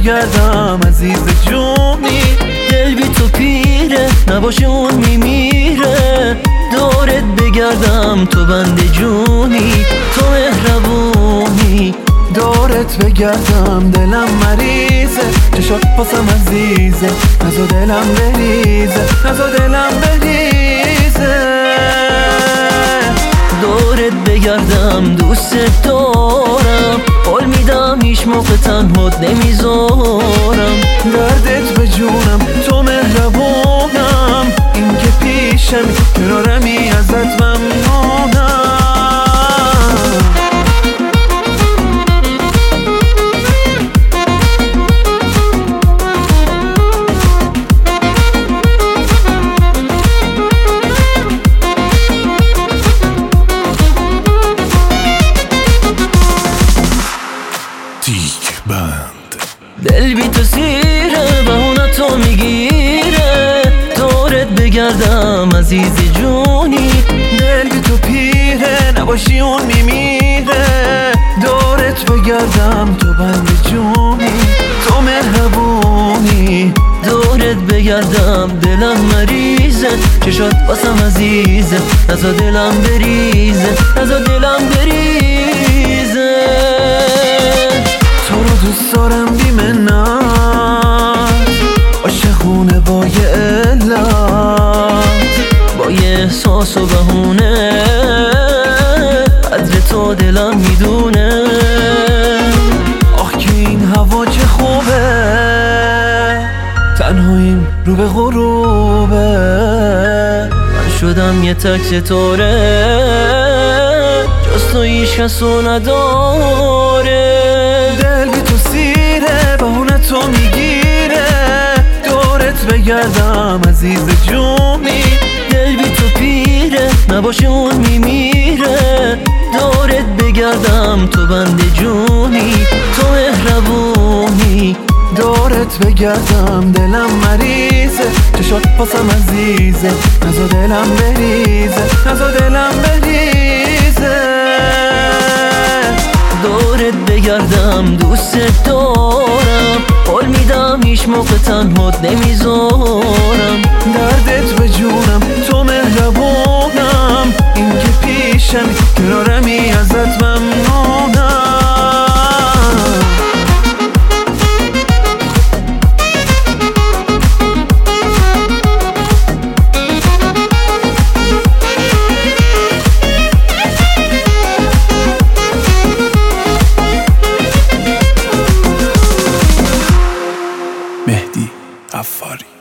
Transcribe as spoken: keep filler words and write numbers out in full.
بگردم عزیز جونی. دل بی تو پیره نباشه اون میمیره، دورت بگردم تو بند جونی، تو مهربونی. دورت بگردم دلم مریضه، چشات واسم عزیزه، نزا دلم بریزه، نزا دلم بریزه. دورت بگردم دوست دارم، قول میدم هیچ موقع تنهات نمیذارم. دردت به جونم تو مهربونم، این که پیشمی کنارمی ازت ممنونم. دل بی تو سیره بهونه تو میگیره، دورت بگردم عزیز جونی. دل بی تو پیره نباشی اون میمیره، دورت بگردم تو بند جونی، تو مهربونی. دورت بگردم دلم مریضه، چشات واسم عزیزه، نزا دلم بریزه، نزا دلم بریزه. تو رو دوست دارم بی منت، عاشقونه با یه علت، با یه احساس و بهونه، قدر تو دلم میدونه. آخ که این هوا چه خوبه، تنهاییم رو به غروبه. من شدم یه تک ستاره، جز تو هیچ کس رو نداره. دل بی تو سیره بهونه تو میگیره، دورت بگردم عزیز جونی. دل بی تو پیره نباشه اون میمیره، دورت بگردم تو بند جونی، تو مهربونی. دورت بگردم دلم مریضه، چشات واسم عزیزه، نزا دلم بریزه، نزا دلم بریزه. دورت بگردم دوست دارم، قول میدم هیچ موقع تنهات نمیذارم. دردت به جونم تو مهربونم، این که پیشمی کنارمی ازت ممنونم. مهدی عفاری.